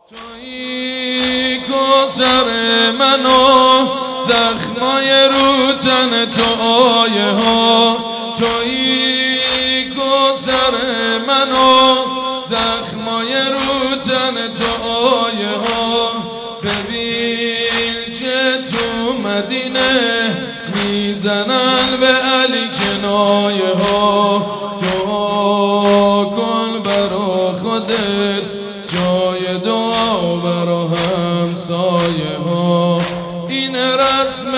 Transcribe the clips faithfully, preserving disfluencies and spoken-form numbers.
تویی کوثر منو زخمای رو تن تو آیه ها، تویی کوثر منو زخمای رو تن تو آیه ها. ببین که تو مدینه میزنن به علی کنایه ها. دعا کن برا خودت جای دعا برا همسایه ها. این رسم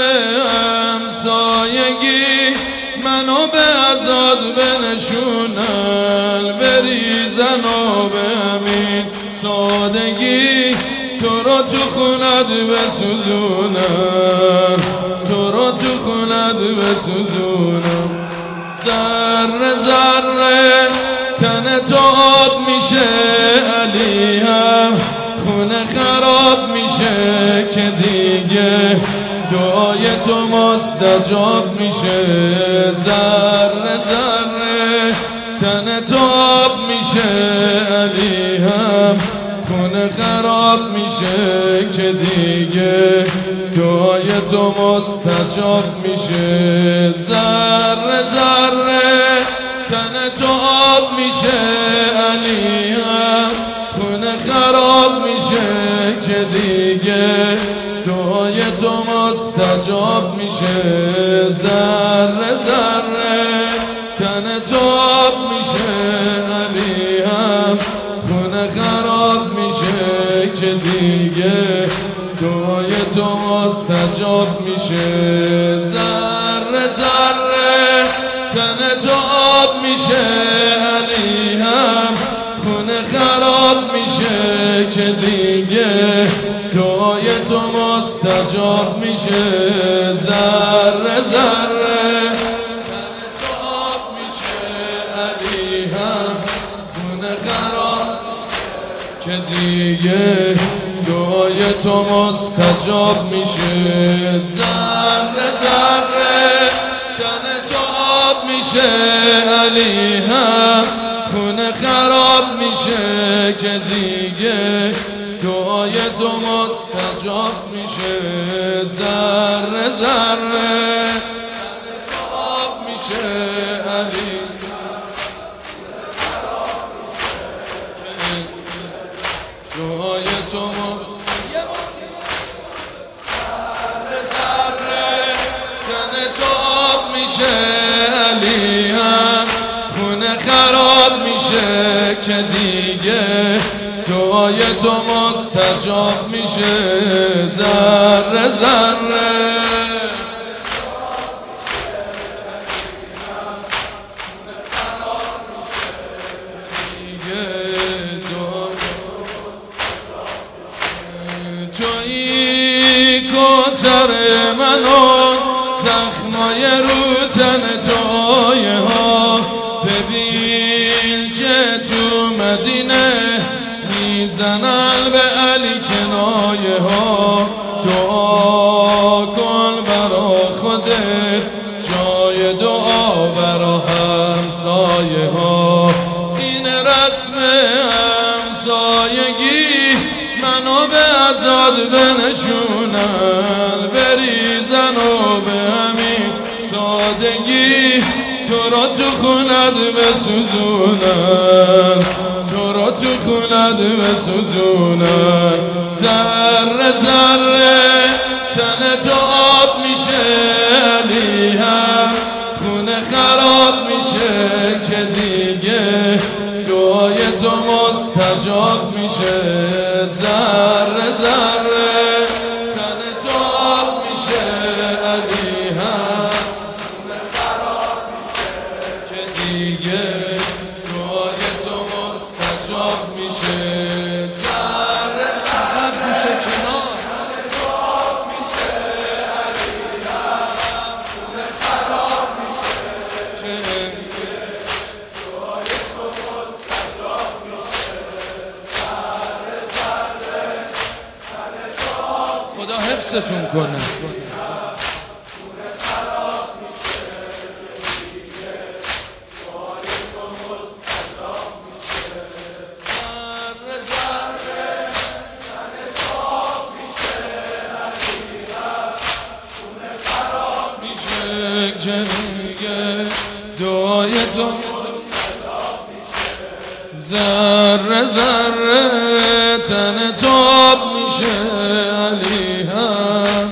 همسایگی منو به عزاد بنشونن، بریزن و به همین سادگی تو رو تو خونت بسوزونم، تو رو تو خونت بسوزونم. ذره ذره تن تو آب میشه علی هم خونه خراب میشه که دیگه دعای تو مستجاب میشه. ذره ذره تن تو آب میشه علی هم خونه خراب میشه که دیگه دعای تو مستجاب میشه. ذره ذره تن تو آب میشه علی هم خونه خراب میشه که دیگه دعای تو مستجاب میشه. ذره ذره تن تو آب میشه علی هم خونه خراب میشه که دیگه دعای تو مستجاب میشه. ذره ذره تن تو آب میشه علی هم خونه خراب میشه که دیگه دعای تو مستجاب میشه. ذره ذره تن تو آب میشه علی هم خونه خراب که دیگه دعای تو مستجاب میشه. ذره ذره تن تو آب میشه علی هم خونه خراب میشه که دیگه دعای تو مستجاب میشه. ذره ذره تن تو آب میشه علی دعای تو میشه علی هم خونه خراب میشه که دیگه دعای تو مستجاب میشه. ذره ذره تویی کوثر منو زخمای رو تن تو آیه ها. ببین که تو مدینه میزنن به علی کنایه ها. دعا کن برا خودت جای دعا برا همسایه ها. این رسم همسایگی منو به عزاد بنشونن، بریزن و به همین سادگی تو را تو خونت بسوزونن، تو را تو خونت بسوزونن. ذره ذره تن تو آب میشه علی هم خونه خراب میشه که دیگه دعای تو مستجاب میشه. ذره ذره تن تو آب میشه علی هم خونه خراب میشه که دیگه دعای تو مستجاب میشه. ذره فقط گوشه کنار تن تو آب میشه علی هم خونه خراب میشه که خدا حفظتون کنه. که دیگه دعای تو ذره ذره تن تاب میشه علی هم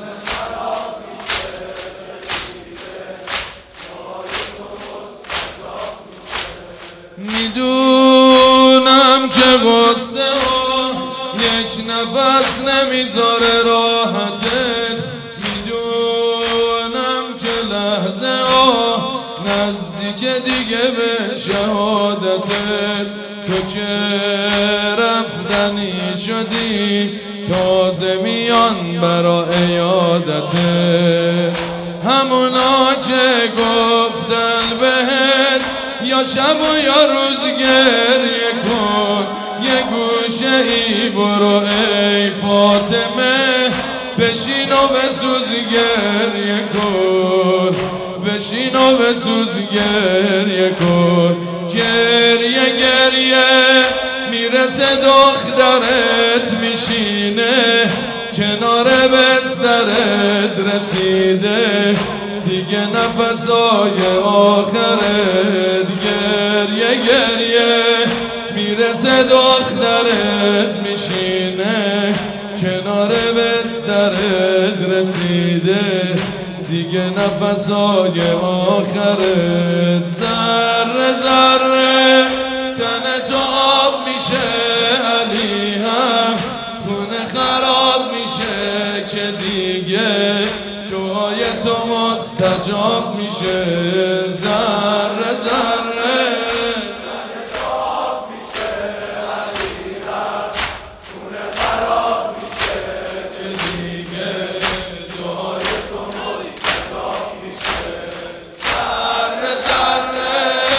میدونم که غصه ها یک نفس نمیذاره راحتت، میدونم که لحظه ها نزدیک دیگه به شهادتت. تو که رفتنی شدی تازه میان برا عیادتت، همونا که گفتن بهت یا شب و یا روز گریه کن، یه گوشه ای برو ای فاطمه بشین و بسوز گریه کن، بشین و بسوز گریه کن. گریه گریه میرسه دخترت میشینه کنار بسترت رسیده دیگه نفسای آخرت. گریه گریه میرسه دخترت میشینه کنار بسترت رسیده دیگه نفسای آخرت. ذره ذره تن تو آب میشه علی هم خونه خراب میشه که دیگه دعای تو مستجاب میشه. ذره ذره تن تو آب میشه علی هم خونه خراب میشه که دیگه دعای تو مستجاب میشه. ذره ذره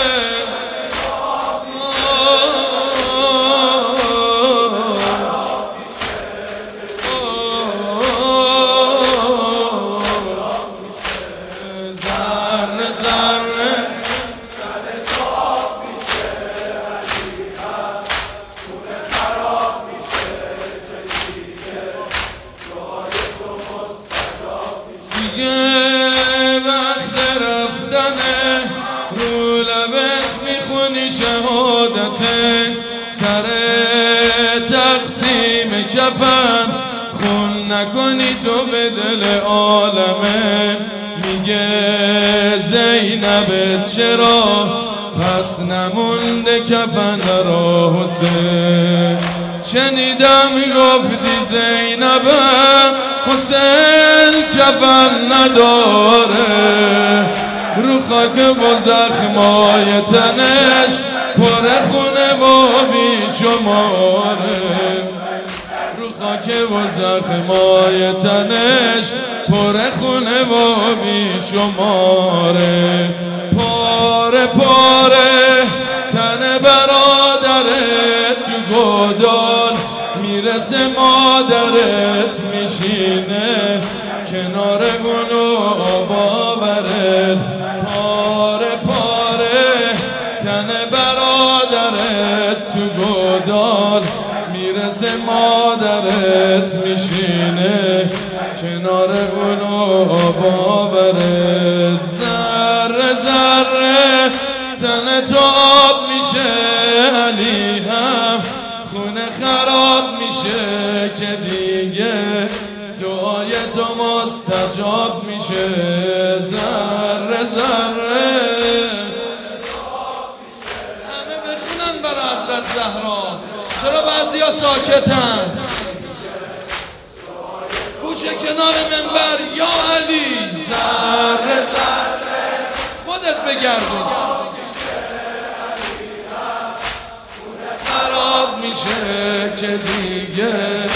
وقت رفتنه رو لبت میخونی شهادته، سر تقسیم کفن خون نکنی تو به دل عالمه. میگه زینب چرا پس نمونده کفن را حسین، شنیدم گفتی زینبم حسین کفن نداره، رو خاک و زخمای تنش پر خونه و بیشماره، رو خاک و زخمای تنش پر خونه و بیشماره. پاره پاره تن برادرت تو گودال میرسه مادرت میشینه کنار گل و آباورت. پاره پاره تن برادرت تو گودال میرسه مادرت میشینه کنار گل و آباورت. ذره ذره تن تو آب میشه علی هم خونه خراب میشه که دیگه دعای تو مستجاب میشه. ذره ذره همه بخونن برای حضرت زهرا، چرا بعضیا ساکتن؟ گوشه کنار منبر یا علی. ذره ذره خودت بگردون خراب میشه که دیگه